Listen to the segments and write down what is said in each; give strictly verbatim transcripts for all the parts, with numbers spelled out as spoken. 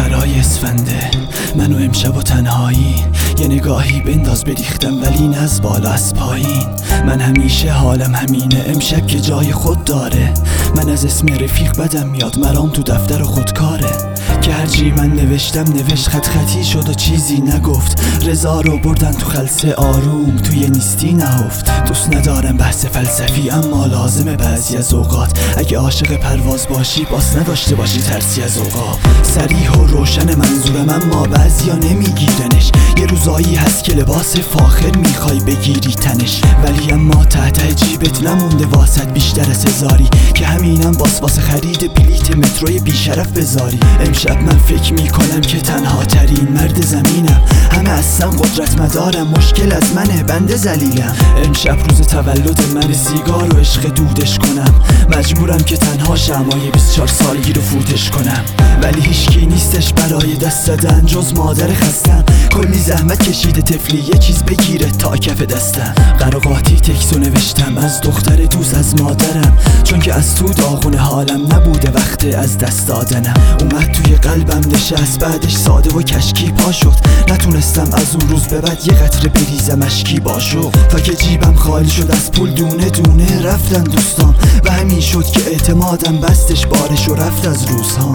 آخرای اسفنده، منو امشب و تنهایی یه نگاهی بنداز بریختم، ولی نه از بالا از پایین. من همیشه حالم همینه، امشب که جای خود داره. من از اسم رفیق بدم میاد، مرام تو دفتر و خودکاره. که هرچی من نوشتم نوشت خط خطی شد و چیزی نگفت. رضا رو بردن تو خلسه آروم توی نیستی نهفت. دوست ندارم بحث فلسفی، اما لازمه بعضی از اوقات. اگه عاشق پرواز باشی باز نداشته باشی ترسی از اوقات. صریح و روشن منظورم، اما بعضیا نمیگیرنش. یه روزایی هست که لباس فاخر میخوای بگیری تنش، ولی اما تحت جیبت نمونده واسط بیشتر از هزاری. که همینم باس واسه خرید بلیت متروی بیشرف بذاری. امشب من فکر میکنم که تنها ترین مرد زمینم. همه اصلا قدرت مدارم، مشکل از منه، بنده ذلیلم. امشب روز تولد من، سیگار و عشق دودش کنم. مجبورم که تنها شمای بیست و چهار سالگی رو فوتش کنم، ولی هیچکی نیستش برای دست دادن جز مادر خستم. کلی زحمت کشیده طفلی یه چیز بگیره تا کف دستم. قراقاتی تکسو نوشتم از دختر دوست از مادرم، چون که از تو داغون حالم نبوده وقت از دست دادنم. اومد توی قلبم نشست، بعدش ساده و کشکی پا شد. نتونستم از اون روز به بعد یه قطره بریزم اشکی باشو. تا که جیبم خالی شد از پول، دونه دونه رفتن دوستام، و همین شد که اعتمادم بستش بارش و رفت از روزهام.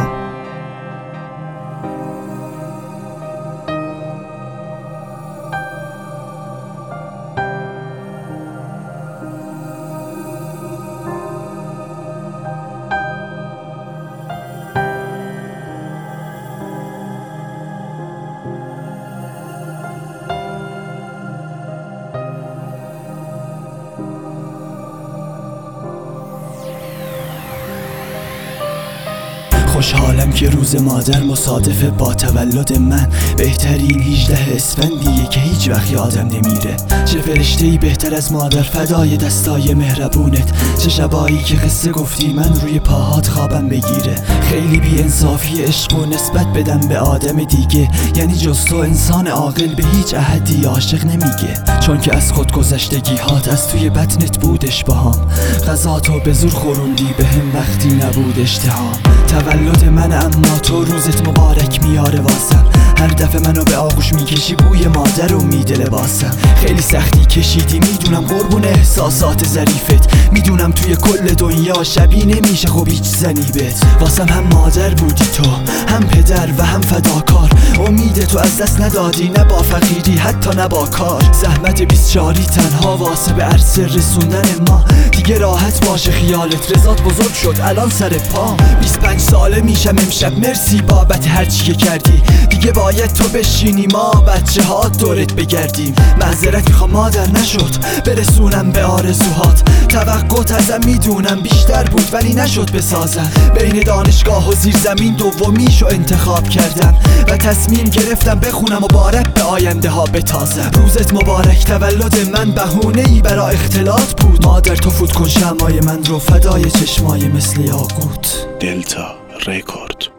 خوشحالم که روز مادر مصادف با تولد من. بهترین هجده اسفندیه که هیچ وقت یادم نمیره. چه فرشته‌ای بهتر از مادر فدای دستای مهربونت. چه شبایی که قصه گفتی من روی پاهات خوابم بگیره. خیلی بی انصافی عشق و نسبت بدم به آدم دیگه، یعنی جز تو انسان عاقل به هیچ احدی عاشق نمیگه. چون که از خود گذشتگی هات از توی بطنت بودش باهام. غذاتو به زور خوروندی بهم وقتی نبود اشتهام. تولد من اما تو روزت مبارک میاره واسم. هر دفعه منو به آغوش میکشی بوی مادر رو میده لباسم. خیلی سختی کشیدی میدونم قربون احساسات ظریفت. میدونم توی کل دنیا شبیه نمیشه خب هیچ زنیبت. واسم هم مادر بودی تو، هم پدر و هم فداکار. امید تو از دست ندادی، نه با فقیری حتی نه با کار. زحمت بیست چاری تنها واسه به عرصه رسوندن ما. دیگه راحت باشه خیالت، رضات بزرگ شد الان سر پا. بیست و پنج ساله میشم امشب، مرسی بابت هرچی که کردی. دیگه باید تو بشینی ما بچه ها دورت بگردیم. معذرت میخوام مادر، نشد برسونم به آرزوهات. توقعت ازم میدونم بیشتر بود ولی نشد بسازم. بین دانشگاه و زیر زمین دومیشو انتخاب کردم، و تصمیم گرفتم بخونم و بارک به آینده ها بتازم. روزت مبارک تولد من، بهونه ای برا اختلاط بود. مادر تو فوت کن شمعای من رو، فدای چشمای مثل یاقوت. دلتا رکورد.